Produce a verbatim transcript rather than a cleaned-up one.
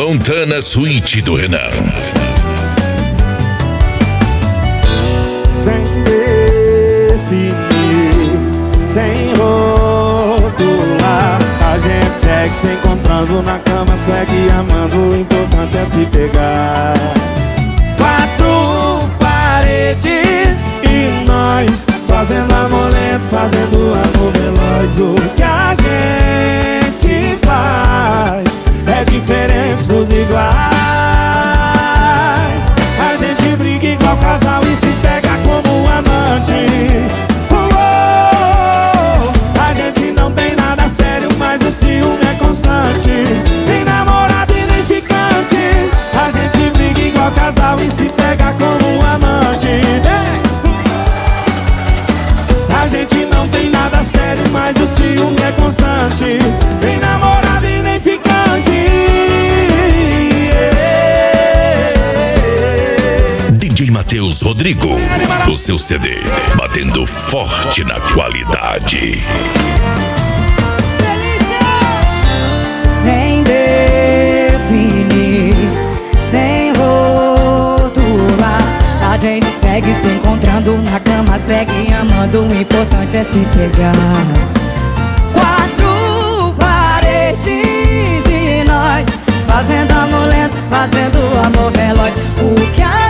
Montana Suíte do Renan. Sem definir, sem rotular, a gente segue se encontrando na cama, segue amando, o importante é se pegar. Quatro paredes e nós, fazendo amor lento, fazendo amor veloz. O que a gente faz é diferente dos iguais. A gente briga igual casal e se pega como amante. Oh, oh, a gente não tem nada sério, mas o ciúme é constante. Nem namorado e nem ficante. A gente briga igual casal e se pega como amante. A gente não tem nada sério, mas o ciúme é constante. Nem namorado e nem ficante. D J Matheus Rodrigo, o seu C D, batendo forte na qualidade. Sem definir, sem rotular, a gente segue se encontrando na cama, segue amando, o importante é se pegar. Quatro paredes e nós, fazendo amor lento, fazendo amor veloz. O que a